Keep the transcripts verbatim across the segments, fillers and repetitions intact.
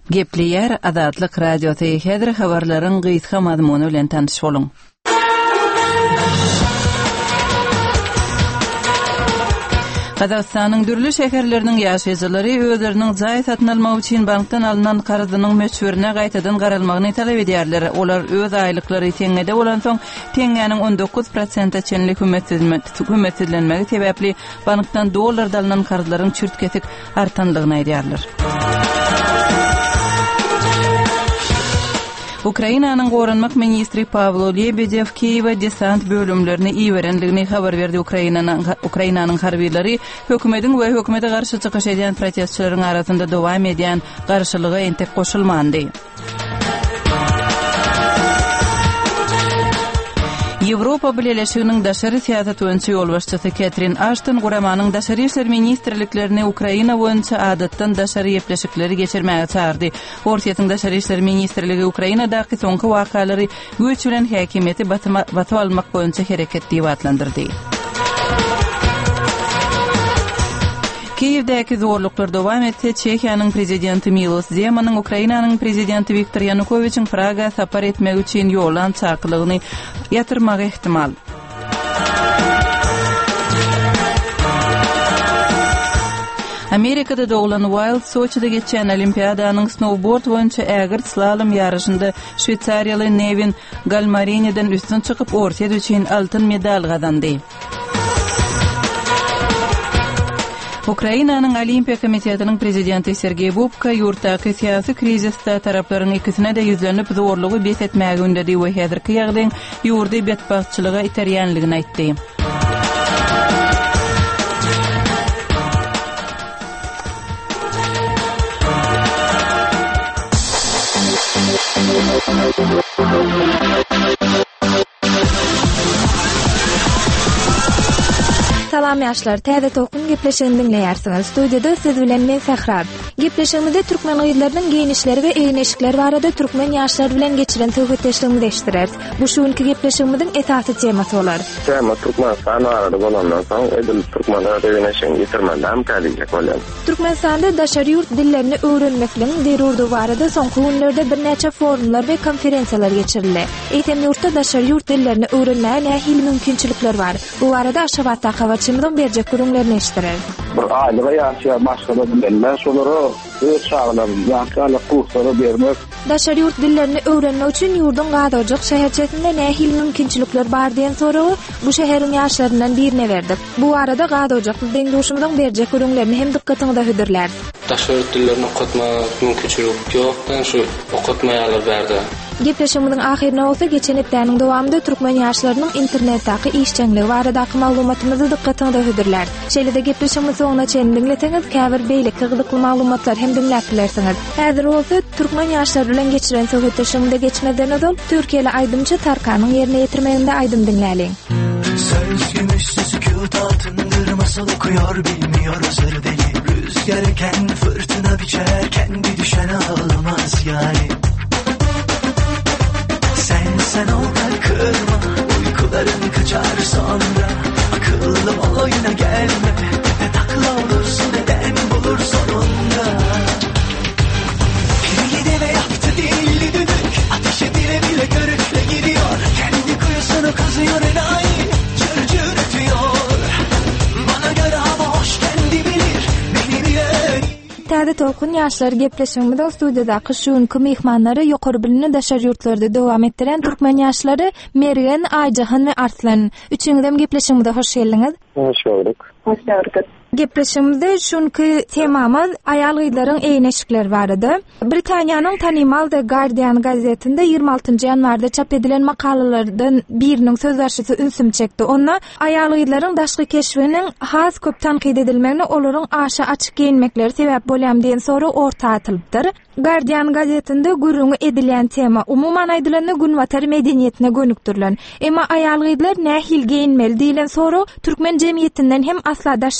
Gepleyer Azatlyk radioda häzir habarlaryň gysga mazmuny bilen tanış bolun. Kazakstanyň dürli şäherleriniň ýaşaýjylary özleriniň jaý satyn almak üçin bankdan alynan garzynyň meçhurine gaýtadan garalmagyny talap edýärler. Olar öz aýlyklary teňede bolan soň teňäniň on dokuz prosent çenli hömetsizlenmegi sebäpli bankdan dollarda alynan garzylaryň çürtgesik artanlygyny aýdýarlar. Ukrainanyň Goranmak ministri Pavlo Lebedev Kiýewa desant bölümlerini iýerenligini habar berdi. Ukrainanyň Ukrainanyň harbiýleri hökümetiň we hökümete garşy çykyş edýän protestçilaryň arasynda dowam edýän garşylyga entek goşulmandy. Ýewropa Birleşiginiň daşary siýasat öňçi ýolbaşçysy Catherine Ashton Guramanyň daşary işler ministrliklerini Ukraina boýunça adatdan daşary ýepleşikleri geçirmäge çağırdy. Orsiýatyň daşary işler ministrligi Ukrainadaky soňky wakalary güýç bilen häkimiýeti batyp almak boýunça hereket diýip adlandyrdy. Kiýewdäki zorluklar dowam etse, Çekiýanyň prezidenti Miloš Zemanyň Ukrainanyň prezidenti Viktor Yanukovyçyň Praga sapar etmek üçin ýolan çakylygyny ýatyrmagy ihtimal. Amerikada doglan Wild Sochi'da geçen Olimpiadanyň snowboard boýunça ägir slalom ýarışynda Şwitsariýaly Nevin Galmarini'den üstün çykyp orsiýet üçin altyn medal gazandy. Ukrainanyň Olimpiya komitetiniň prezidenti Sergey Bubka ýurtdaky syýasy krizisde taraplaryň ikisine de ýüzlenip zorlugy besetmäge ündedi we häzirki ýagdaýyň ýurdy betbagtçylyga iterýänligini aýtdy. Salam ýaşlar, täze tokun gepleşigini dinleýärsiňiz. Studiýada siz bilen men Fährad. Gepleşigimizde türkmen ýyllarynyň geýnişleri we eýneşikleri barada türkmen ýaşlary bilen geçiren töhbetleşigimizi eşdirýäris. Bu şuňky gepleşigimiziň esasy temasy bolar. Tema Türkmenistan arada bolandan soň edil türkmenler eýneşiň getirmende hamkarlyk bolan. Türkmenistanda daşary ýurt dillerini öwrenmekliň derurdy barada soňky günlerde bir näçe forumlar we konferensiýalar geçirildi. Eýtem ýurtda daşary ýurt dillerini öwrenmäge nähili mümkinçilikler bar. Bu barada Aşgabatda Çymdan berjek görüňlerini eşdirer. Bir aýlyga ýaşaýan başga bilenler şolary öz çağlar ýa-da kurslara bermek. Daşary ýurt dillerini öwrenmek üçin ýurdun gadajyk şäherçesinde nähili mümkinçilikler bar diýen soragy bu şäheriň ýaşlaryndan birine berdik. Bu arada gadajyk deňdoşumyň berjek görüňlerini hem dikkatiňizde hödürler. Daşary ýurt dillerini okutmak mümkinçilik ýok, şu okutmaýarlar berdi. Gepleşigimiziň ahyrına bolsa geçen hepdäniň dowamında türkmen ýaşlarynyň internetdaky işçänligi baradaky maglumatymyzy dikkatiňizde hödürler. Şeýle-de gepleşigimizi soňuna çenli dinleseňiz, käbir beýlik gyzykly maglumatlar hem dinläp bilersiňiz. Häzir bolsa türkmen ýaşlary bilen geçiren söhbetleşigimizde geçmeden öňe Türkiýeli aýdymçy Tarkanyň ýerine ýetirmeginde aýdym dinläliň. Söz gümüşsü sükût altındır, masal okuyor bilmiyor özür deli. Rüzgar eken fırtına biçer, kendi düşen ağlamaz yani. Sen sen ol da kırma, uykuların kaçar sonra. Akıllı ol oyuna gelme, ne takla olursun neden bulur sonunda. Biri de yaktı dilli düdük, ateşe bile bile körükle gidiyor. Kendi kuyusunu kazıyor enayi, cır cır ötüyor. Bana göre hava hoş kendi bilir, beni bilen. Täze tokun ýaşlary gepleşigimizde studiýadaky şuňky mehmanlary ýokary bilinen daşary ýurtlarda dowam etdiren türkmen ýaşlary Mergen, Aýjahan we Arslan. Üçüňizem gepleşigimizde hoş geldiňiz. Hoş gördük. Hoş gördük. Gepleşigimizde şuňky temamyz aýal gyzlaryň eýneşikleri barady. Britaniýanyň tanymal The Guardian gazetinde ýygrima altynjy ýanwarda çap edilen makalalardan biriniň sözbaşçysy ünsüm çekdi. Onda aýal gyzlaryň daşky keşfiniň has köp tanqid edilmegini olaryň aşa açyk giýinmekleri sebäp bolýar diýen soru orta atylypdyr. Guardian gazetinde gürrüňi edilen tema umuman aýdylany gün watar medeniýetine gönükdirilen. Emma aýal gyzlar nähil giýinmeli diýilen soru türkmen jemgyýetinden hem asla daşdy däl.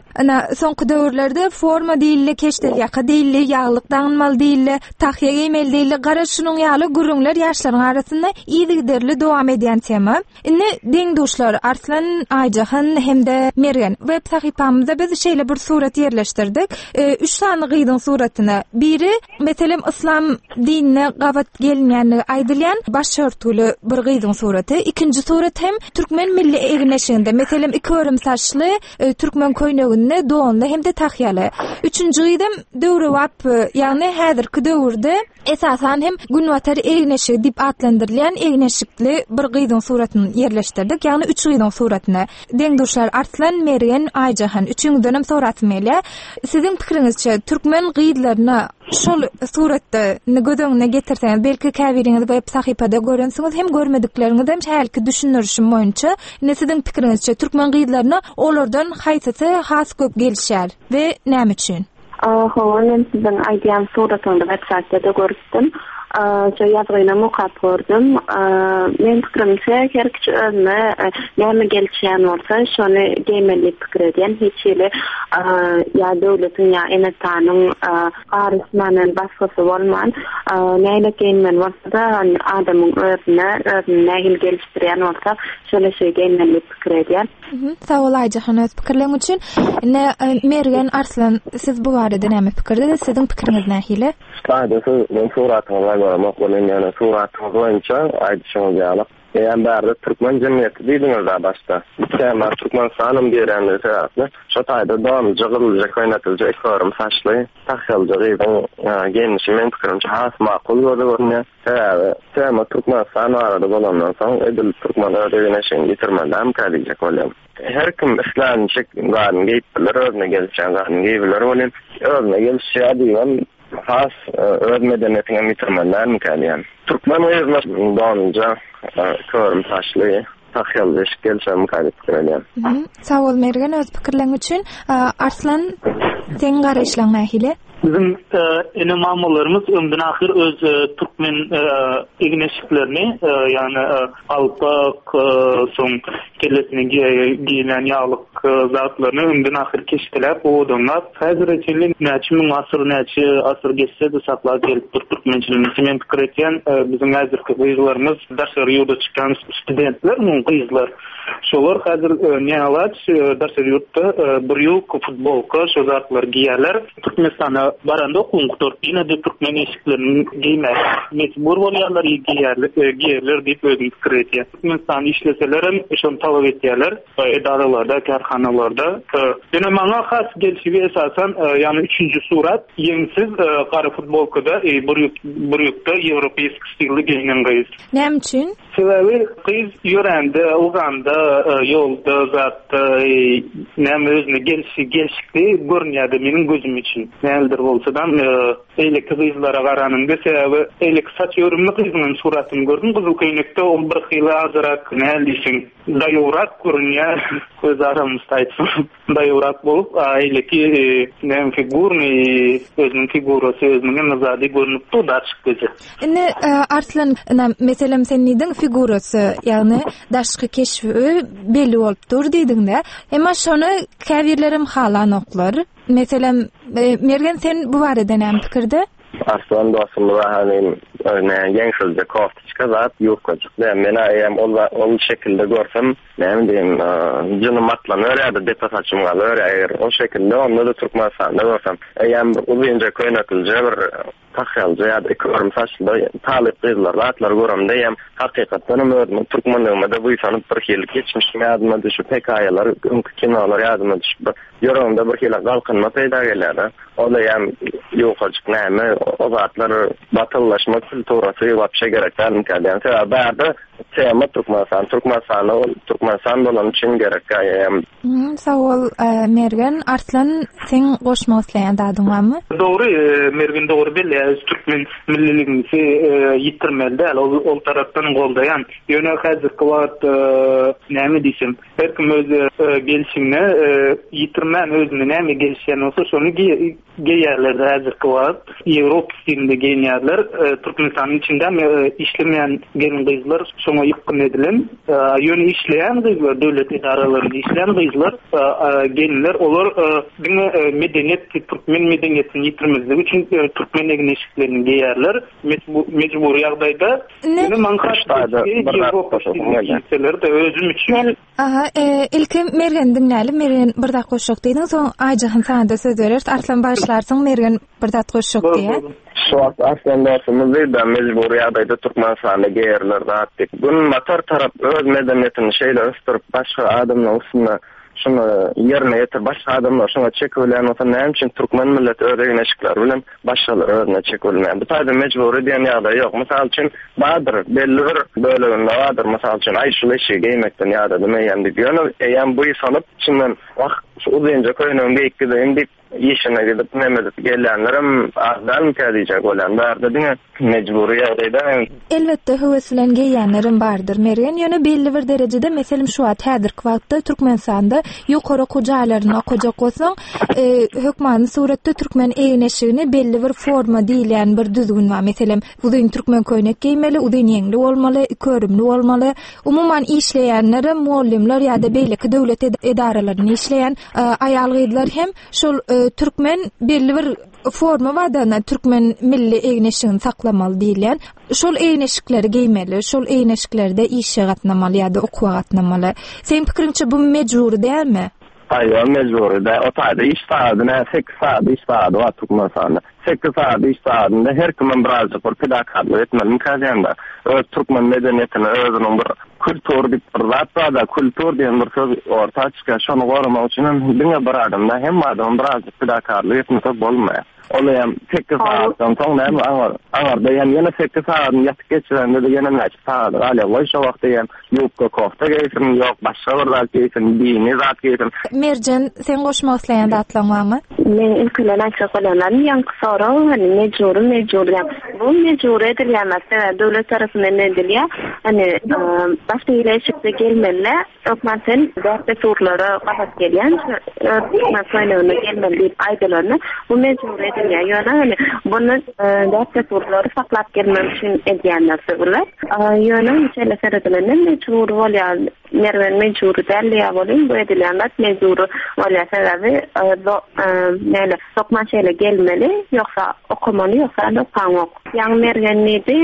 ana soňky döwürlerde forma diýildi, keşdel ýaka diýildi, ýaglyk daňmaly diýildi, tahyýa giýmeli diýildi. Gara şunuň ýaly gürüňler ýaşlaryň arasynda ýygyderli dowam edýän tema. Indi deňdoşlar Arslan Aýjahan hemde Mergen web sahypamyzda biz şeýle bir surat ýerleşdirdik. Üç sany gyýdyň suratyna. Biri meselem islام dinine gabat gelinýänligi aýdylýan başörtüli bir gyýdyň suraty. Ikinji surat hem türkmen milli egneşiginde, meselem iki örüm saçly türkmen köýneginde doňly hem de tahyýaly. Üçüncü gyýdym döwre wap, ýagny häzirki döwürde esasan hem günwatar egneşigi diýip atlandyrylýan egneşikli bir gyýdyň suratyny ýerleşdirdik. Ýagny üç gyýdyň suratyny. Deňdoşlar Arslan, Mergen, Aýjahan üçüňi dönem soratmaýla. Siziň pikiriňizçe türkmen gyýdlaryna şol suratda gödöňüne getirseňiz, belki käbiriňiz web sahypada görensiňiz, hem görmedikleriniz hem şäherki düşünürüşim boýunça, ne siziň pikiriňizçe türkmen gyýdlaryna olardan haýsysy has köp gelişär we näme üçin? Hoğanın sizin aýdýan suratyňdy websaytda görüpdim. Şo ýazgyna mukap gördüm. Men pikirimçe her kiçi özüne näme gelişýän bolsa şonu geýmeli pikir edýän, hiç ýeli ýa döwletiň ýa enetanyň garysmanyň başgasy bolman, näme geýmen bolsa da adamyň özüne näme gelişdirýän bolsa şonu şey geýmeli pikir edýän. Sağ ol Aýjahan öz pikirleриň üçin. Ne Mergen, Arslan, siz bu barada näme pikirde? Siziň pikiriňiz nähili? Gaýdasy men suratyny görmek bolan ýa-ni suratyny boýunça aýdyşyňyz ýaly. Ýa-ni bärde türkmen jemgyýeti diýdiňiz da başda. Tema türkmen sanym berende sebäpli. Şo taýda dam jygylja köýnetilje ekorum saçly, tahyýaly gyýdyň genişi men pikirimçe has makul görünýär. Tema türkmen sanym arada bolandan soň edil türkmen öýreneşiň ýetirmeden kädijek bolan. Her kim islançyk garny geýipler, özüne gelýän garny geýipler bolan. Özüne gelýän diýen has öz medeniyetine mitirmenler mükemmel. Türkmen oyunlar doğunca körüm taşlı tahyýaly gelişe mükemmel fikirler. Sağ ol Mergen öz pikirleриň üçin. Arslan, sen garaşlaň nähili? Bizim ene mamalarımız ömrün ahir öz Türkmen egneşiklerini, yani alpak, son kellesine giyilen yağlık zatlarını ömrün ahir keştiler, o odamlar. Hazır eçenli näçimin asır näçi asır geçse de saklar gelip Türkmençiliğimizi men pikir etýän bizim hazırki gyýylarymız daşary ýurda çykan studentler, gyýylar. Şolar hazır ne alaç daşary ýurtda bir ýyl futbolka şo zatlar giýerler. Türkmenistana baranda okunktor ine de türkmen eşiklerini giymek mecbur bolýarlar giyerler diýip özüm pikir etýär. Türkmenistan işleselerim şonu talap etýärler edaralarda, karhanalarda. Ene maňa has gelişigi esasan ýani üçüncü surat ýeňsiz gara futbolkada bir ýurtda Ýewropeýsk stilli giyinen gyýyz. Näme üçin? Sebebi gyýyz ýörende, uganda, ýolda zatda näme özüne gelişi gelişikli görünýärdi meniň gözüm üçin. Nädir bolsadan eýle gyýyzlara garanynda sebebi eýle saç ýörümli gyýzynyň suratyny gördüm. Gyzyl köýnekde ol bir hyla azarak nälisin daýurak görünýär. Göz aramyzda aýtsam daýurak bolup eýle ki näme figurny özüniň figurasy özüniň nazady görünüp turdy açyk. Indi Arslan, meselem sen diýdiň figurasy, ýagny daşky keşfi belli bolup dur diýdiňde. Emma şonu käbirlerim halan oklar. Meselem Mergen, sen bu barada näme pikirde? Arslan dostum we hani örneğin ýeňşilde koftiçka zat ýurtgaçyk. Men aýam ol şekilde görsem, näme diýim, jynym atlanýar ýa-da depasaçym galar, eger o şekilde onda da Türkmenistanda görsem, aýam uzunca köýnekilje bir tahyýaly ýa-da ekorum saçly talyp gyzlar, atlar görem diýem, hakykatdan öňe türkmenligime de bu ýanyp bir hili geçmişim ýadyma düşüp hekaýalar, öňkü kinolar ýadyma düşüp ýörümde bir hili galkynma peýda gelýär. Ola ýam ýokajyk näme, o zatlar batyllaşma kulturasy wapşe gerekler mükemmel. Sebäbi tema Türkmenistan, Türkmenistan, Türkmenistan bolan üçin gerek. Sağ ol Mergen. Arslan, sen goşmak isleýän dadyň barmy? Dogry, Mergen dogry belli. Türkmen milliligimizi ýitirmeli däl, ol tarapdan goldaýan. Ýöne häzirki wagt näme diýsem, her kim öz gelişigine ýitirmän özüne näme gelişýän bolsa şonu giýerler häzirki wagt. Ýewropa stilinde giýenýärler. Türkmenistanyň içinde işlemeýän gelin gyzlar şoňa ýykyn edilen ýöne işleýän gyzlar, döwlet idaralaryny işleýän gyzlar gelinler, olar diňe medeniýet, türkmen medeniýetini ýitirmezlik üçin türkmen egneşiklerini geýärler. Mecburi ýagdaýda ýöne mankaçda ýerler özüm üçin. Aha, ilki Mergen dinläli, Mergen bir da goşok diýdiň, soň Aýjyhan sanda söz berer. Arslan başlarsyň Mergen bir da goşok diýär. Şu wagt aslında da mecburi ýagdaýda Türkmenistanda geýerler zatdyk. Bunun matar tarap öz medeniýetini şeýle östürip başga adamlaryň üstüne şunu yerine yetir, başka adamlar şuna çekilen olsa ne için Türkmen milleti öğreğin eşikler bilen başkaları öğrene çekilmeyen. Bu tabi mecburi diyen ya da yok. Misal için badır, belli bir bölümünde vardır. Misal için ay şu leşi giymekten ya da demeyen bir yönü. Eğen bu sanıp içinden vak uzayınca koyunun bir iki de indik işine gidip nemedip gelenlerim azdan mükadiyecek olan barda değil mi? Mecburi ýagdaýda. Elbette hüwesilen geýänlerim bardyr. Mergen ýöne belli bir derejede meselem şu at häzirki wagtda Türkmenistanda ýokary kojaýlaryna kojak bolsaň, hökmanyň suratda türkmen eýneşigini belli bir forma diýilen bir düzgün we meselem uzun türkmen köýnek giýmeli, uzun ýeňli bolmaly, körümli bolmaly. Umumyň işleýänler, muallimler ýa-da beýleki döwlet edaralaryny işleýän aýal gyzlar hem şol türkmen belli bir forma wada türkmen milli eýneşigini saklamaly diýilen. Şol eýneşikleri giýmeli, şol eýneşiklerde işe gatnamaly ýa-da okuwa gatnamaly. Sen pikiriňçe bu mejburi dälmi? Aýa, mejburi da. O taýda iş saatyna sekiz saat iş saaty var Türkmenistanda. sekiz saat iş saatynda her kimin birazcık bir fedakarlyk etmeli imkanýanda. Öz türkmen medeniýetini özüniň bir kultur bir zat da kultur diýen bir söz orta çykan şonu goramak üçin diňe bir adamda hem adam birazcık fedakarlyk etmese bolmaýar. Olayam sekiz saatdan soň näme aňar aňarda ýene sekiz saatny ýatyp geçirende de ýene näçe saat hala goý şo wagtda ýa ýokka kofta geysin ýok başga bir zat geysin diýini zat geysin. Merjen sen goşmak isleýän zatlaň barmy? Men ilkile näçe golanlaryň ýanky soraw hani mejburi mejburi bu mejburi edilýänmese döwlet tarapyndan edilýär. Hani başga ýerleşikde gelmeli, ökmentin däpde surlary gapat gelýän, ökmentin gelmeli diýip aýdylarny bu mejburi edilýär. Ýöne hani bunu däpde surlary saklap gelmek üçin edýänler söýler. Ýöne şeýle seredilenden mejburi bolýar. Mergen mejburi dälýär bolýar, bu edilýänler mejburi bolýar sebebi näle sokman şeýle gelmeli, ýoksa okumaly, ýoksa okumak. Ýang mergen nedi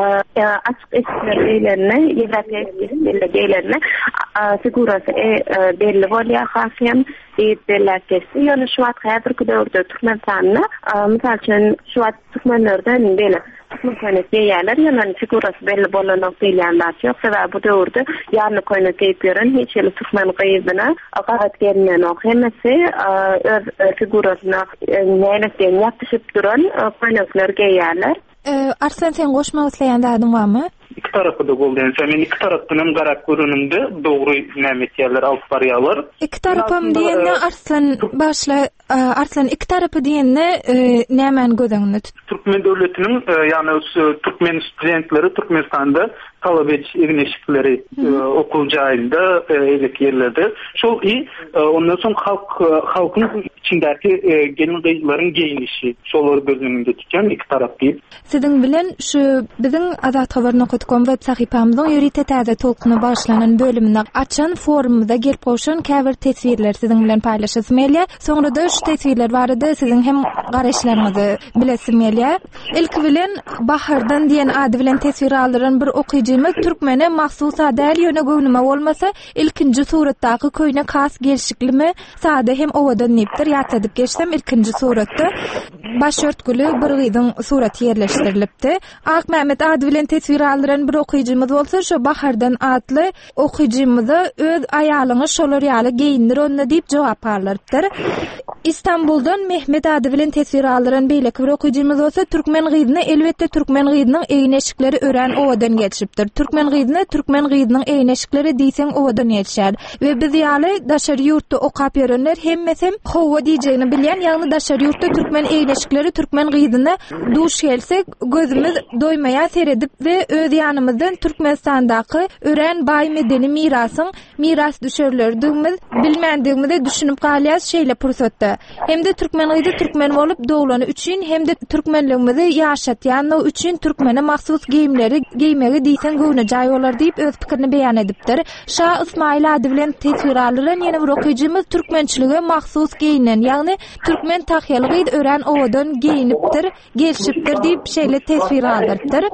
açyk eşiklerine, ýerler eşiklerine sigurasy belli bolýar hasýan diýipler kesdi. Ýöne şu wagt häzirki döwürde Türkmenistanda misal üçin şu wagt türkmenlerden beli Türkmen ýerler ýöne sigurasy belli bolanok diýilýänler ýok. Sebäbi bu döwürde ýarny koýnak giýip ýören hiç ýyly türkmen gyýybyna garat gelmeýän ok hemmesi öz sigurasyna näme diýen ýatyşyp duran koýnaklar giýýärler. Arslan sen goşmak isleýän adam barmy? İki tarafı da golden. Sen iki taraftan hem garak görünümde doğru nämetýärler alyp barýarlar. İki tarafam diýende Arslan başla Arslan iki tarapy diýende nämen gözeňde tut? Türkmen döwletiniň ýani türkmen studentleri Türkmenistanda talap egneşikleri okul jaýynda eýlek ýerlerde. Şol i ondan soň halk halkyň içindäki gelin gyzlaryň geýinişi şolary gözleminde tutýan iki tarap diýip. Siziň bilen şu biziň Azat habaryny okutgan web sahypamyzyň ýörite täze tolkuny başlanan bölümine açan forumda gelip goşan käbir tesvirler siziň bilen paýlaşasymylýar. Soňra da şu tesvirler barada siziň hem garaşlaryňyzy bilesimylýar. Ilki bilen Bahardan diýen ady bilen tesvir aldyran bir okuyjymyz türkmene mahsus adal ýöne göwnüme bolmasa ilkinji suratdaky köýne kas gelşiklimi sade hem owadan nepdir ýatsadyp geçsem ilkinji suratda başörtküli bir gyzyň suraty ýerleşdirilipdi. Ak Mehmet ady bilen tesvir aldyran bir okuyjymyz bolsa şu Bahardan adly okuyjymyza öz aýalyny şolar ýaly geyindir onda diýip jogap berlerdir. İstanbuldan Mehmet ady bilen tesvir aldyran beýleki bir okuyjymyz bolsa türkmen gyzyny elbetde türkmen gyzynyň eýneşikleri ören owadan geçipdir. Türkmen gyzyny türkmen gyzynyň eýneşikleri diýseň owadan geçýär we biz ýaly daşary ýurtda okap ýörenler hemmesem howa diýjegini bilýän ýagny daşary ýurtda türkmen eýneşikleri türkmen gyzyny duş gelsek gözümiz doýmaýar seredip we öz ýanymyzdan Türkmenistandaky ören baý medeni mirasyň miras düşerleri diýimiz bilmändigimizi düşünüp galýas şeýle pursatda da. Hem de Türkmenliği Türkmen bolup dowlany üçin hem de türkmenligimizi ýaşatýan üçin türkmene mahsus giyimleri giymegi diýsen göwne jaý bolar diýip öz pikirini beýan edipdir. Şah İsmail ady bilen tesiralylan ýene bir okyjymyz türkmençilige mahsus giyinen, ýagny türkmen tahyýalygy ören owadan giyinipdir, gelşipdir diýip şeýle tesir aldypdyr.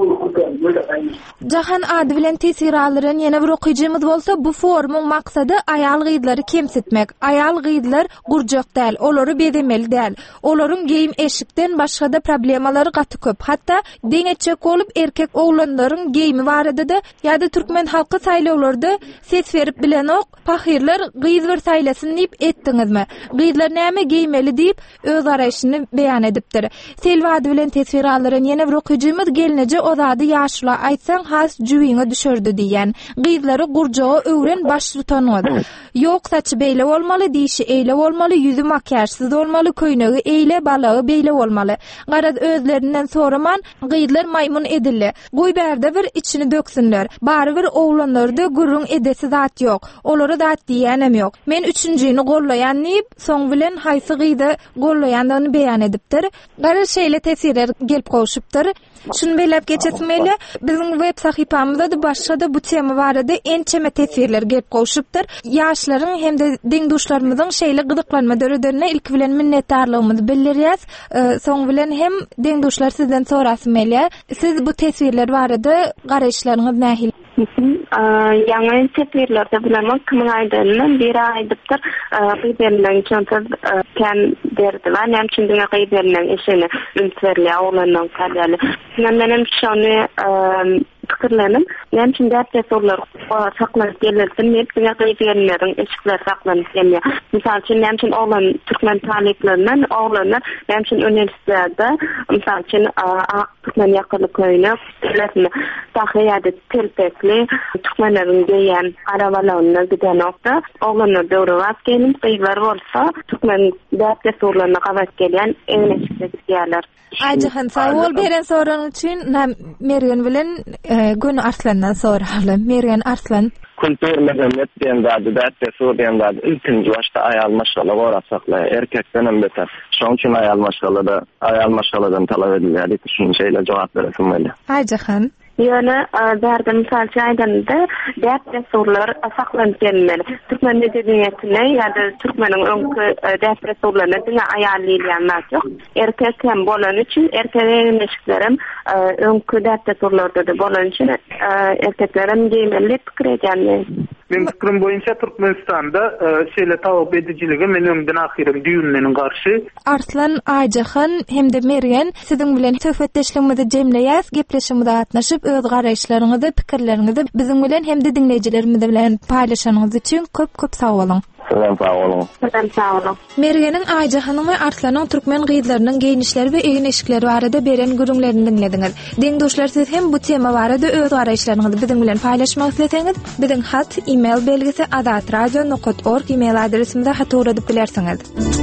Jahan ady bilen tesiralylan ýene bir okyjymyz bolsa, bu forumyň maksady aýal gyýdlary kemsitmek. Aýal gyýdlar gurjak däl, olary bedemeli däl. Olaryň giyim eşikden başga da problemalary gaty köp. Hatda deňeçek bolup erkek oglanlaryň giyimi barada da ýa-da türkmen halky saýlawlarda ses berip bilen ok, pahirler gyýz bir saýlasyn diýip etdiňizmi? Gyýdlar näme giymeli diýip öz araýşyny beýan edipdir. Selwady bilen tesiralyň ýene bir okyjymyz gelneje o zady ýaşla aýtsaň has jüwiňe düşerdi diýen. Gyýdlary gurjağa öwren baş tutanyňyz. Ýok saçy beýle bolmaly, dişi eýle bolmaly, ýüzü makiyajsyz bolmaly, köýnegi eýle, balagy beýle bolmaly. Garaz özlerinden soraman gyýdlar maymun edilli. Goý bärde bir içini döksinler. Bary bir oglanlarda gurrun edesi zat ýok. Olary zat diýenem ýok. Men üçünjini gollaýan diýip soň bilen haýsy gyýda gollaýandygyny beýan edipdir. Garaz şeýle tesirler gelip goşupdyr. Şunu belep geçetmeli, bizim web sahypamyzda da başga da bu tema barada ençeme tesirler gelip goşupdyr. Ýaşlaryň hem de deňduşlarymyzyň şeýle gyzyklanma dörelerine ilk bilen minnetdarlygymyzy bildirýäs. Soň bilen hem deňduşlar sizden sorasmeli. Siz bu tesirler barada garaşlaryňyz nähil? Ýa-ni tesirlerde bilen kimin aýdanyny bir aýdypdyr. Gyýderilen çanta kan berdi we näme üçin diňe gyýderilen eşini ümserli oglanyň kalýaly. Menem şonu pikirlenim. Näme üçin däpde sorular saklanyp gelýärsin, näme gyýderilerin eşikler saklanyp gelýär. Misal üçin näme üçin oglan türkmen taliplerinden oglanlar näme üçin üniversitede, misal üçin türkmen ýakyly köýüne biletini tahyýady telpekli türkmenlerin geýen arabalaryna giden nokta oglanlar döwre wagt gelip gyýdlar bolsa türkmen däpde sorularına gabat gelýän eňeşikde gidýärler. Aýjyhan sawol beren soran üçin Mergen bilen Gün Arslandan soraly. Mergen Arslan Kültür medeniyet diýen zady, däpde sur diýen zady ilkinji başda aýal maşgala gorasakla, erkekden hem beter. Şoň üçin aýal maşgalada, aýal maşgaladan talap edilýär diýip düşünýärler, jogap beresim bolýar. Aýjyhan Ýöne bärde misal çaýdanda däpde sorular saklanyp gelmeli. Türkmen medeniyetine ýa-da türkmeniň öňkü däpde sorularına diňe aýal diýilýän ýok. Erkek hem bolan üçin erkeklerin eşiklerim öňkü däpde sorularda da bolan üçin erkeklerin giymeli pikir edýän. Men pikirim boýunça Türkmenistanda şeýle talap edijiligi men öňden ahyryň düýünleriň garşy. Arslan Aýjyhan hem de Mergen siziň bilen söhbetdeşligimizi jemleýäs, gepleşigimizde gatnaşyp öz garaýşlaryňyzy, pikirleriňizi biziň bilen hem de dinleýijilerimiz bilen paýlaşanyňyz üçin köp-köp sag bolun. Selam sağ olun. Selam sağ olun. Mergeniň Aýjyhanyň we Arslanyň türkmen gyýdlarynyň geýnişleri we egin eşikleri barada beren gürüňlerini dinlediňiz. Deňdoşlar, siz hem bu tema barada öz garaýşlaryňyzy biziň bilen paýlaşmak isleseňiz, biziň hat, e-mail belgisi adatradio nokta org e-mail adresimizde hat uradyp bilersiňiz.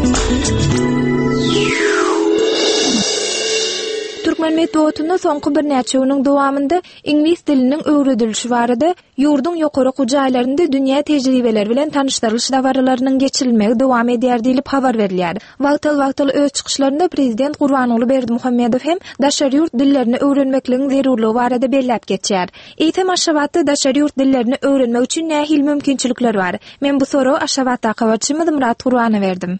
Türkmen metoduna soňky bir näçe ýylyň dowamında ingliz diliniň öwredilişi barada ýurdun ýokary gujaýlarynda dünýä tejribeleri bilen tanışdyrylyş dawarlarynyň geçirilmegi dowam edýär diýilip habar berilýär. Wagtly-wagtly öz çykyşlarynda prezident Gurbanuly Berdimuhammedow hem daşary ýurt dillerini öwrenmekligiň zerurlygy barada belläp geçýär. Eýtem Aşgabatda daşary ýurt dillerini öwrenmek üçin nähil mümkinçilikler bar? Men bu soraw Aşgabatda kawarçymyz Murat Gurbana berdim.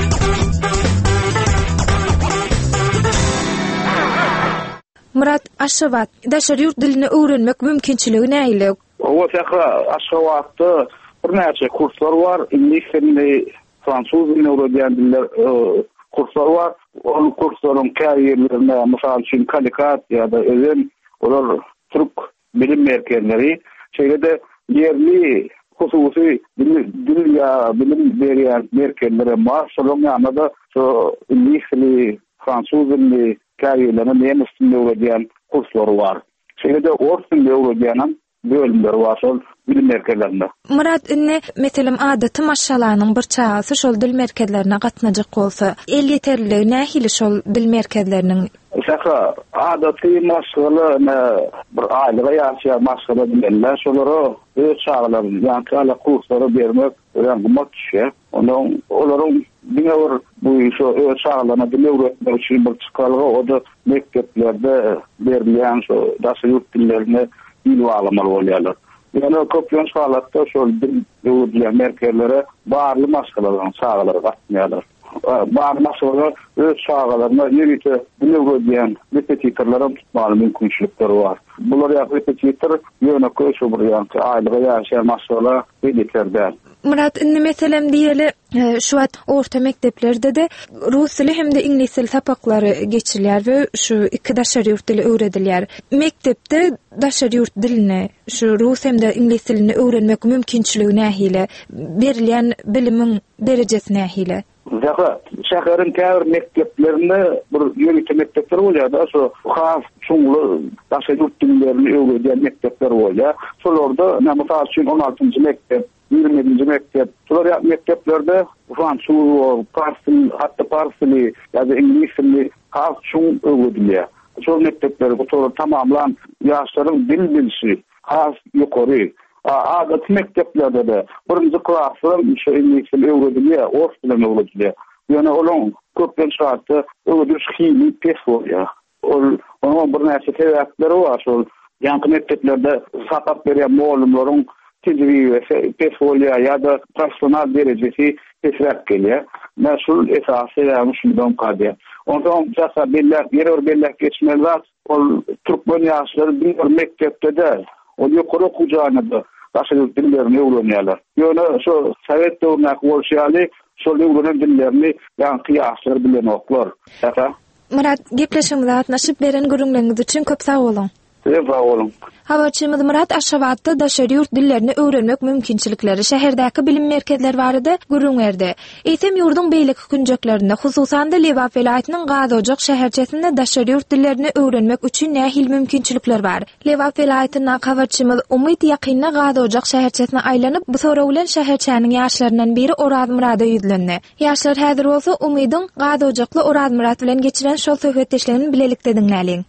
Murat, Aşgabat daşary ýurt dilini öwrenmek mümkinçiligi näýle? O täze Aşgabatda bir näçe kurslar bar, ingliz dilini, fransuz dilini öwrenýän diller kurslar bar. O kurslaryň käýerlerine, mysal üçin Kalikat ýa-da özen olar türk bilim merkezleri, şeýle-de yerli hususy dil ýa bilim berýän merkezlere maşallah ýa-da şu ingliz dili, fransuz dilini käýerlerine näme üstünde öwredýän kurslar bar. Şeýle-de orsun öwredýän bölümler bar şol bilim merkezlerinde. Murat, inne meselem adaty maşgalanyň bir çagasy şol dil merkezlerine gatnajak bolsa, el ýeterligi nähili şol dil merkezleriniň? Şaka adaty maşgala bir aýlyga ýaşaýan maşgala dilenler şolary öz çağlaryň ýa-da kurslara bermek öňe gymmat düşýär. Onuň olaryň Dinawar bu işo öz sağlana dil öğretmek için bir çıkarlığı o da mekteplerde verilen şu daşa yurt dillerini dil bağlamalı oluyorlar. Yani kopyon sağlatta şu dil öğretilen merkezlere bağırlı maskalardan sağları katmıyorlar. Bağırlı maskalarına öz sağlarına yerite dil öğretilen repetitorların tutmalı mümkünçülükleri var. Bunlar ya repetitor yöne koyuşu buraya aylığa yaşayan maskalara editlerden. Murat, indi meselem diýeli şu at orta mekteplerde de rus dili hem de ingliz dili sapaklary geçirilýär we şu iki daşary ýurt dili öwredilýär. Mektepde daşary ýurt dilini, şu rus hem de ingliz dilini öwrenmek mümkinçiligi nähile, berilýän bilimiň derejesi nähile? Zaga şäherin käbir mekteplerinde bir ýönetim mektepleri bolýar da, şu has çuňly daşary ýurt dillerini öwredýän mektepler bolýar. Şolarda näme üçin on altyncı mektep, yirminci mektep, şolar mekteplerde Fransuz, Parsy, hatta Parsy ya da İngiliz dili has çuň öwredilýär. Şol mektepler bu tory tamamlan ýaşlaryň dil bilişi has ýokary. Adat mekteplerde de birinci klasdan şu İngiliz dili öwredilýär, ors bilen öwredilýär. Ýöne olaň köpden şartda öwrediş hili pes bolýar. Ol onun bir näçe sebäpleri bar. Şol ýanky mekteplerde sapap berýän muallimlaryň tecrübesi pes bolýar ya da professional derejesi pesrek gelýär. Meşhur esasy ýa-da şundan gadýar. Ondan jasa belli ýer belli geçmeler ol Türkmen ýaşlary bir mektepde de o ýokary okuwjanyda daşary dillerini öwrenýärler. Ýöne şu Sowet döwrüne bolşaly şol öwrenen dillerini ýanky ýaşlar bilen oklar. Murat, gepleşigimize atnaşyp beren görüňleriniz üçin köp sag bolun. Sağ olun. Hawaçymyz Murat Aşgabatda daşary ýurt dillerini öwrenmek mümkinçilikleri şäherdäki bilim merkezleri barada görüňärdi. Eýsem ýurduň beýlik günjeklerinde, hususan da Lewap welaýatynyň Gazojak şäherçesinde daşary ýurt dillerini öwrenmek üçin nähil mümkinçilikler bar. Lewap welaýatyna hawaçymyz umyt ýakyna Gazojak şäherçesine aýlanyp, bu sonra bilen şäherçäniň ýaşlaryndan biri Oraz Murada ýüzlendi. Ýaşlar häzir bolsa umydyň Gazojakly Oraz Murad bilen geçiren şol söhbetdeşlerini bilelikde diňläliň.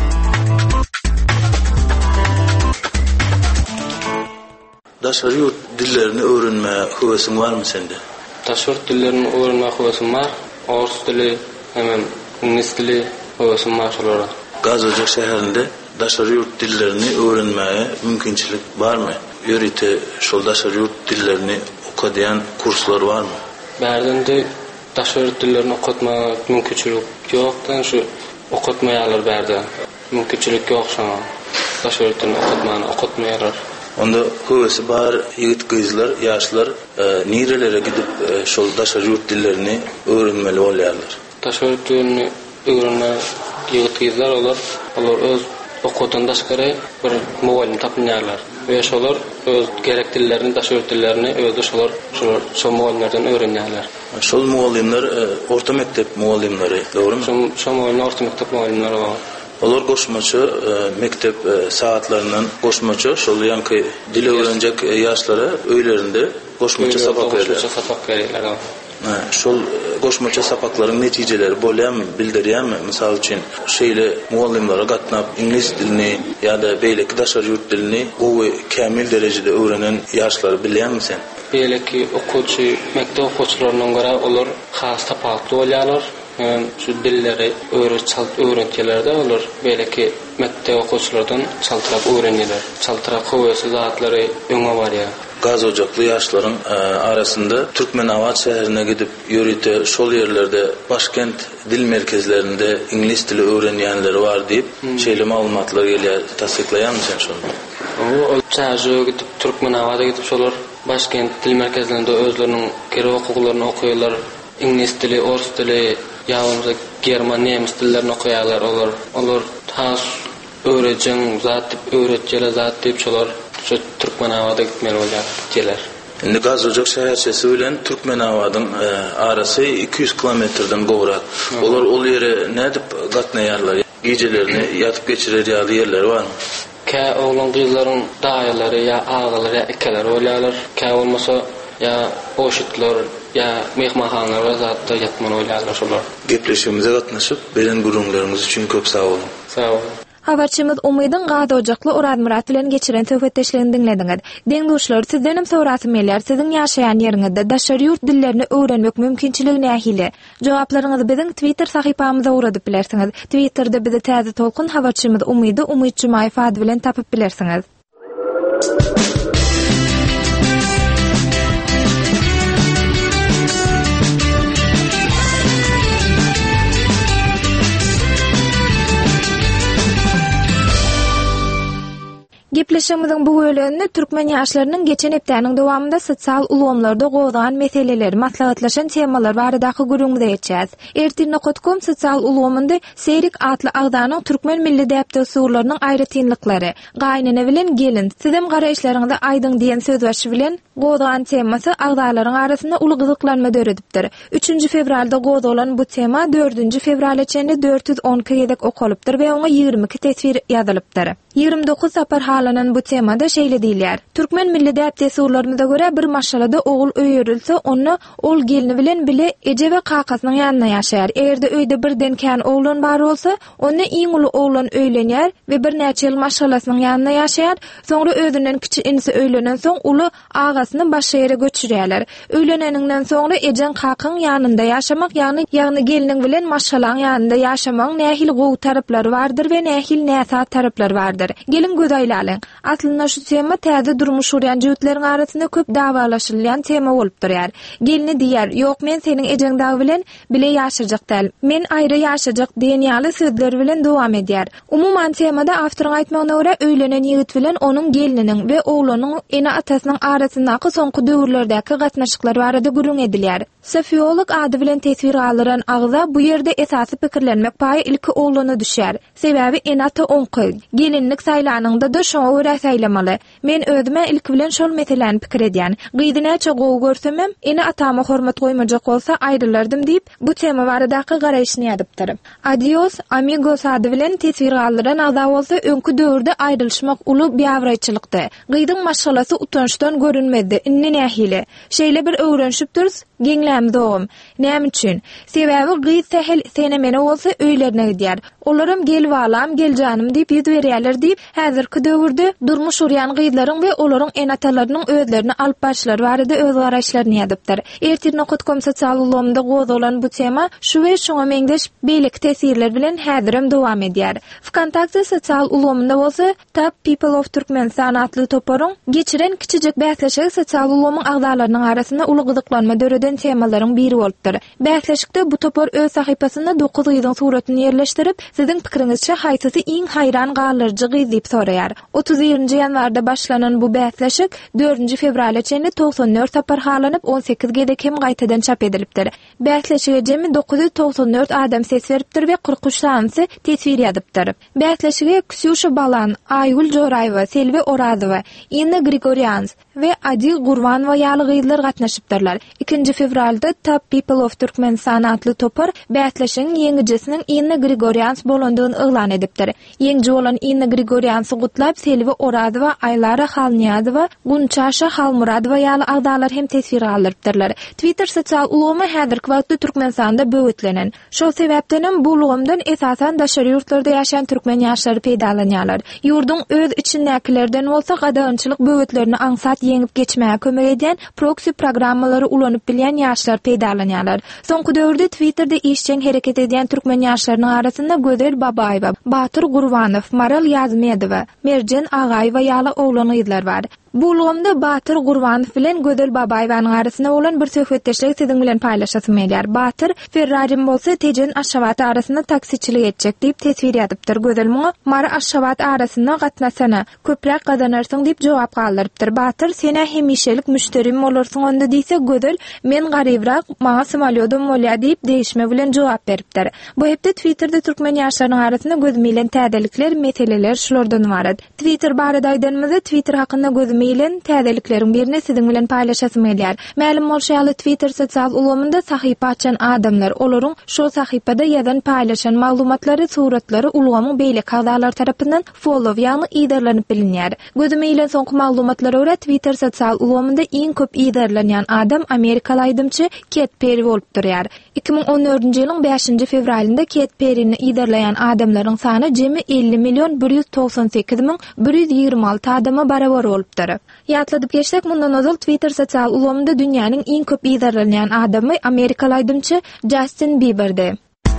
Daşary ýurt dillerini öwrenme höwesiň barmy sende? Daşary ýurt dillerini öwrenme höwesim bar. Ors dili, hem ingliz dili höwesim bar şolara. Gazojak şäherinde daşary ýurt dillerini öwrenmäge mümkinçilik barmy? Ýörite şol daşary ýurt dillerini okadýan kurslar barmy? Bärdinde daşary ýurt dillerini okatmak mümkinçilik ýokdan şu okatmaýarlar bärde. Mümkinçilik ýok şoňa. Daşary ýurt dilini okatmagyny okatmaýarlar. Onda hövesi bar ýigit gyzlar, ýaşlar e, nirelere gidip e, şol daşary ýurt dillerini öwrenmeli bolýarlar. Daşary ýurt dilini öwrenme ýigit gyzlar olar, olar öz okudan daşgary bir mugallim tapynýarlar. We şolar öz gerek dillerini, daşary ýurt dillerini özü şolar şolar şol mugallimlerden öwrenýärler. Şol mugallimler e, orta mektep mugallimleri, dogrymy? Şol şol mugallimler orta mektep mugallimleri bar. Olar goşmaçy e, mektep e, saatlarından goşmaçy şol ýanky dil öwrenjek e, ýaşlara öýlerinde goşmaçy sapak berýär. Sapak berýärler. Ha, şol goşmaçy sapaklaryň netijeleri bolýarmy, bildirýärmi? Mysal üçin şeýle mugallimlere gatnap ingliz dilini ýa-da beýleki daşary ýurt dilini o kämil derejede öwrenen ýaşlar bilýärmi sen? Beýleki okuwçy, mektep okuwçylarynyň görä olar has sapakly bolýarlar. Hem şu dilleri öğret çalt öğrentilerde olur. Belki mektep okuwçylardan çaltırap öğrenýärler. Çaltırap howesy zatları öňe barýar. Gazojakly ýaşlaryň e, arasında Türkmenawat şäherine gidip ýörite şol ýerlerde Başkent dil merkezlerinde ingliz dili öwrenýänleri bar diýip hmm. şeýle maglumatlar gelýär. Tasdiklaýarmy sen şonu? O çaýja gidip Türkmenawata gidip şolar Başkent dil merkezlerinde özleriniň gerek okuklaryny okuýarlar. İngliz dili, ors dili, ýa-da german, nemis dillerini okuýarlar olar. Olar has öwrejen zat diýip öwretýärler, zat diýip şolar şu Türkmenawada gitmeli bolýar diýerler. Indi Gazojak şäherçesi bilen Türkmenawadyň e, arasy iki yüz kilometrden gowrak. Hmm. Olar ol ýere nädip gatnaýarlar? Gecelerini ýatyp geçirer ýaly ýerler barmy? Kä oglan gyzlaryň daýalary ýa agalary ýa ekeler bolýarlar. Kä bolmasa ýa boşutlar ýa mehmanxanalara zatda ýatman bolýarlar şolar. Gepleşigimize gatnaşyp beren gurulmalarymyz üçin köp sag bolun. Sag bolun. Habarçymyz Umydyn Gazy Ojakly Urad Murat bilen geçiren söhbetdeşligini dinlediňiz. Deňduşlar, sizdenim soraty meler siziň ýaşaýan ýeriňizde daşary ýurt dillerini öwrenmek mümkinçiligi nähili? Jogaplaryňyzy biziň Twitter sahypamyza uradyp bilersiňiz. Twitterda bizi täze tolkun habarçymyz Umydy Umyt Jumaýew ady bilen tapyp bilersiňiz. Gepleşigimiziň bu bölüminde türkmen ýaşlarynyň geçen hepdäniň dowamında sosial ulgamlarda gowdan meseleler, maslahatlaşan temalar baradaky görüňmize geçýäs. Ertirne Kotkom sosial ulgamynda Serik atly agdanyň türkmen milli däpdäsürleriniň aýry tynlyklary, gaýnana bilen gelin, sizem garaýşlaryňyza aýdyň diýen söz başı bilen gowdan temasy agdalaryň arasynda uly gyzyklanma döredipdir. üçünji fevralda gowdolan bu tema dördünji fevral çenli dört yüz on gedek okalypdyr we oňa ýygrimi iki tesvir ýazylypdyr. ýygrimi dokuz sapar halanan bu temada şeýle diýilýär. Türkmen milli däpdäsürlerimize görä bir maşalada ogul öýürilse, onu ol gelini bilen bile eje we kakasynyň ýanyna ýaşaýar. Egerde öýde birden kän oglan bar bolsa, onu iň uly oglan öýlenýär we bir näçe ýyl maşalasynyň ýanyna ýaşaýar. Soňra özünden kiçi inisi öýlenen soň uly agasyny başga ýere göçürýärler. Öýleneninden soňra ejen kakyň ýanynda ýaşamak, ýagny ýagny geliniň bilen maşalaň ýanynda ýaşamak nähil gowy taraplary bardyr we nähil näsat taraplary bardyr. Gelin gözaýlalyň. Aslynda şu tema täze durmuş urýan jüwtleriň arasynda köp dawalaşylýan tema bolup durýar. Gelini diýär, "Ýok, men seniň ejeňdäki bilen bile ýaşajak däl. Men aýry ýaşajak" diýen ýaly sözler bilen dowam edýär. Umuman temada awtoryň aýtmagyna görä öýlenen ýigit bilen onuň gelininiň we oglanyň ene atasynyň arasyndaky soňky döwürlerdäki gatnaşyklar barada gürüň edilýär. Sofiolog ady bilen tesvir alyran agza bu ýerde esasy pikirlenmek paýy ilki oglana düşýär. Sebäbi ene ata oňky. Gelinlik saýlanyňda da şoňa görä saýlamaly. Men özüme ilki bilen şol meseleni pikir edýän. Gyýdynäçe gowy görsemem, ene atama hormat goýmajak bolsa aýrylardım diýip bu tema baradaky garaýşyny ýadypdyr. Adios amigos ady bilen tesvir alyran agza bolsa öňkü döwürde aýrylşmak uly biýawraýçylykdy. Gyýdyň maşgalasy utançdan görünmedi. Inne nähili. Şeýle bir öwrenşipdirs. Geňläm dogum. Näme üçin? Sebäbi gyýy sehel sene mene bolsa öýlerine gidýär. Olaram gelip alam, geljanym diýip ýüz berýärler diýip häzirki döwürde durmuş urýan gyýlaryň we olaryň enatalarynyň özlerini alyp başlar barada öz garaýşlaryny ýadypdyr. Ertirne Kotkom sosial ulgamynda gowdolan bu tema şu we şoňa meňdeş beýlik tesirler bilen häzirim dowam edýär. Wkontakte sosial ulgamynda bolsa Top People of Turkmenistan atly toporyň geçiren kiçijek bäsleşik sosial ulgamyň agdalarynyň arasynda uly gyzyklanma döreden temalaryň biri bolupdyr. Bäsleşikde bu topor öz sahypasynda dokuz gyzyň suratyny ýerleşdirip siziň pikiриňizçe haýsysy iň haýran galyrjy gyz diýip soraýar. otuz birinji ýanwarda başlanan bu bäsleşik dördünji fevral çenli toksan dört sapar halanyp on sekiz gedek hem gaýtadan çap edilipdir. Bäsleşige jemi dokuz yüz toksan dört adam ses beripdir we kırk üç sanysy tesvir ýadypdyr. Bäsleşige Ksyusha Balan, Aýgul Joraýewa, Selvi Orazowa, Inna Grigorians we Adi Gurvanova ýaly gyzlar gatnaşypdyrlar. ikinji fevralda Top People of Turkmenistan atly topar bäsleşigiň ýeňijesiniň Inna Grigorians bolandygyny eglan edipdir. Ýeňji bolan Inna Grigoriansy gutlap Selvi Orazowa, Aylara Halniýazowa, Gunçaşa Halmuradowa ýaly agdalar hem tesvir alypdyrlar. Twitter sosial ulgamy häzirki wagtda Türkmenistanda böwütlenen. Şol sebäpden bu ulgamdan esasan daşary ýurtlarda ýaşaýan türkmen ýaşlary peýdalanýarlar. Ýurduň öz içindekilerden bolsa gadançylyk böwütlerini aňsat ýeňip geçmäge kömek edýän proxy programmalary ulanyp bilýän ýaşlar peýdalanýarlar. Soňky döwürde Twitterda işçiň hereket edýän türkmen ýaşlarynyň arasynda Gözel Babaýewa, Batyr Gurwanow, Maral Ýazmedowa, Merjen Agaýewa ýaly oglan gyzlar bar. Bu ulgamda Batyr Gurwanow bilen Gözel Babaýewanyň arasynda bolan bir söhbetdeşlik siziň bilen paýlaşasym gelýär. Batyr Ferrarim bolsa Tejen Aşgabat arasynda taksiçilik etjek diýip tesvir ýadypdyr. Gözel muňa "Mara Aşgabat arasynda gatnaşana, köpräk gazanarsyň" diýip jogap galdyrypdyr. Batyr "Sene hemişelik müşterim bolarsyň" onda diýse, Gözel "Men garybrak, maňa samolyodum bolýar" diýip değişme bilen jogap beripdir. Bu hepde Twitterda türkmen ýaşlarynyň arasynda gözümilen täzelikler, meseleler şulardan barad. Twitter barada aýdanymyzda Twitter hakynda gözüm Gödümi ilen täzeliklerin birini sizin bilen paýlaşasym gelýär. Mälim bolşaly Twitter sosial ulgamynda sahypa açan adamlar olaryň şo sahypada ýazan paýlaşan maglumatlary, suratlary ulgamyň beýle kagdalar tarapyndan follow ýa-ni iderlenip bilinýär. Gödümi ilen soňky maglumatlara görä Twitter sosial ulgamynda iň köp iderlenýän adam Amerikaly aýdymçy Katy Perry bolup durýar. iki ming on dördünji ýylyň beşinji fevralynda Katy Perryni iderleýän adamlaryň sany jemi elli million bir ýüz toksan sekiz ming bir ýüz ýygrima alty adama barabar bolupdyr. Ýatladyp geçsek, mundan ozal Twitter sosial ulgamynda dünýäniň iň köp iderlenýän adamy Amerikaly aýdymçy Justin Bieber'di.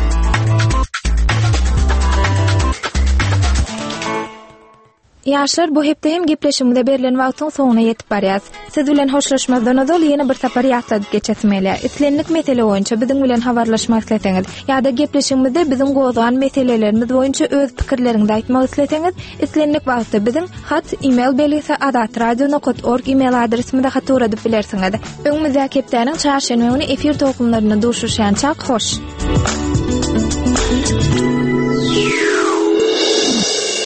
Ýaşlar, bu hepde hem gepleşimde berilen wagtyň soňuna ýetip barýas. Siz bilen hoşlaşmazdan ozal ýene bir sapar ýatladyp geçesim gelýär. Islenlik mesele boýunça biziň bilen habarlaşmak isleseňiz ýa-da gepleşimizde biziň gozgan meselelerimiz boýunça öz pikirleriňizi aýtmak isleseňiz, islenlik wagtda biziň hat, e-mail belgisi adat radio nokta org e-mail adresimizde hat uradyp bilersiňiz. Öňümizde hepdeniň çarşembe efir tokumlaryny duşuşýan çak hoş.